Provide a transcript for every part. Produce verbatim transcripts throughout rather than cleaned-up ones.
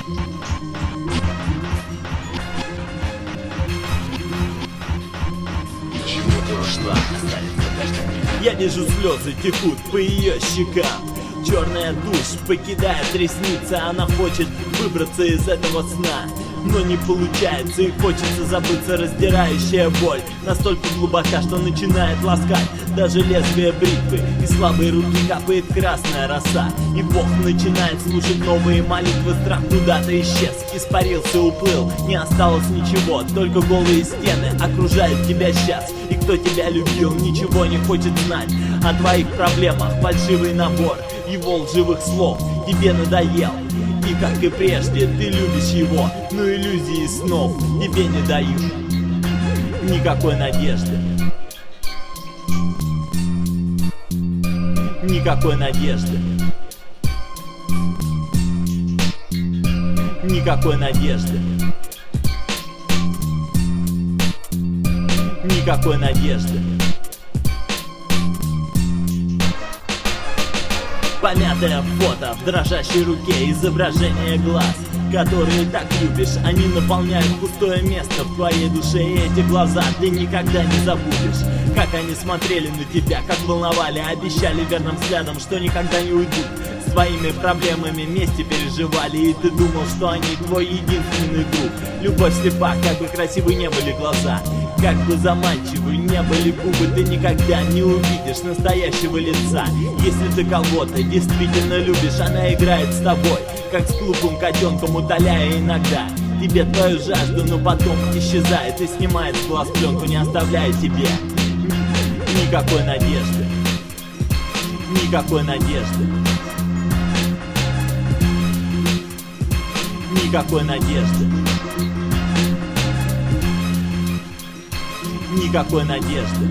Почему ты ушла? Останется каждый день. Я вижу, слезы текут по ее щекам. Черная тушь покидает ресницы. Она хочет выбраться из этого сна, но не получается, и хочется забыться. Раздирающая боль настолько глубока, что начинает ласкать даже лезвие бритвы. Из слабой руки капает красная роса, и Бог начинает слушать новые молитвы. Страх куда-то исчез, испарился, уплыл. Не осталось ничего, только голые стены окружают тебя сейчас. И кто тебя любил, ничего не хочет знать о твоих проблемах. Фальшивый набор его лживых слов тебе надоел. И как и прежде, ты любишь его, но иллюзии снов тебе не дают никакой надежды. Никакой надежды. Никакой надежды. Никакой надежды. Помятое фото в дрожащей руке, изображение глаз, которые так любишь. Они наполняют пустое место в твоей душе, и эти глаза ты никогда не забудешь. Как они смотрели на тебя, как волновали, обещали верным взглядом, что никогда не уйдут. С твоими проблемами вместе переживали, и ты думал, что они твой единственный друг. Любовь слепа, как бы красивы не были глаза, как бы заманчивы не были губы, ты никогда не увидишь настоящего лица. Если ты кого-то действительно любишь, она играет с тобой, как с глупым котенком, утоляя иногда тебе твою жажду, но потом исчезает и снимает с глаз пленку, не оставляя тебе никакой надежды. Никакой надежды. Никакой надежды. Никакой надежды.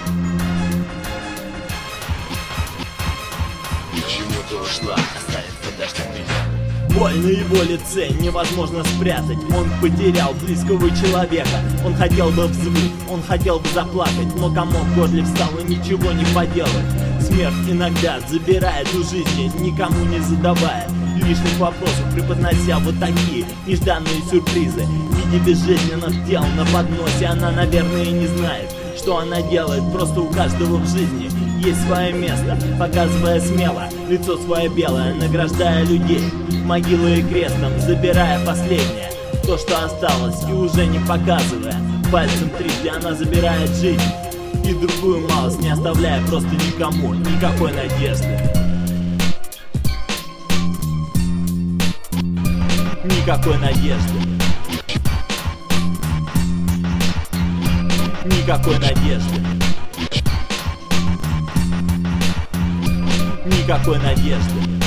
Почему ты ушла? Останется каждый день. Боль на его лице невозможно спрятать. Он потерял близкого человека. Он хотел бы взвыть, он хотел бы заплакать, но комок в горле встал, и ничего не поделать. Смерть иногда забирает у жизни, никому не задавая лишних вопросов, преподнося вот такие нежданные сюрпризы в виде безжизненных тел на подносе. Она, наверное, и не знает, что она делает. Просто у каждого в жизни есть свое место, показывая смело лицо свое белое, награждая людей могилой и крестом, забирая последнее, то, что осталось, и уже не показывая пальцем трижды. Она забирает жизнь и другую малость, не оставляя просто никому никакой надежды. Никакой надежды. Никакой надежды. Никакой надежды.